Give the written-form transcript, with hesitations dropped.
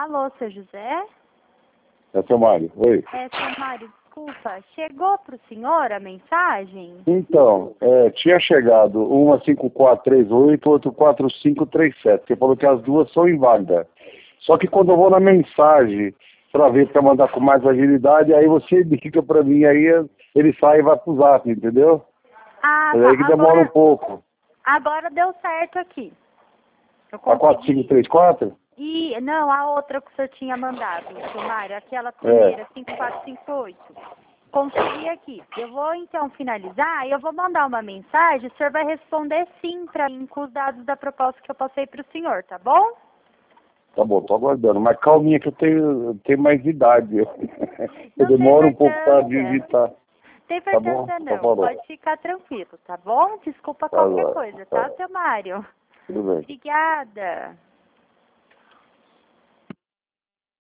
Alô, seu José? É, seu Mário. Oi. Seu Mário, desculpa. Chegou para o senhor a mensagem? Então, tinha chegado uma 5438, outra 4537. Você falou que as duas são inválidas. Só que quando eu vou na mensagem para ver, para mandar com mais agilidade, aí você liga para mim, aí ele sai e vai pro zap, entendeu? Ah, É aí que demora um pouco. Agora deu certo aqui. Eu A consegui. 4534? Não, a outra que o senhor tinha mandado, seu Mário, aquela primeira, 5458. Consegui aqui. Eu vou então finalizar e eu vou mandar uma mensagem. O senhor vai responder sim para mim com os dados da proposta que eu passei para o senhor, tá bom? Tá bom, tô aguardando. Mas calminha que eu tenho mais idade. Eu Não demoro um tem pouco para importância. digitar. Tem Tá bom? importância Então não. falou. Pode ficar tranquilo, tá bom? Desculpa Tá qualquer jóia. coisa, Tá. tá, seu Mário? Tudo bem. Obrigada.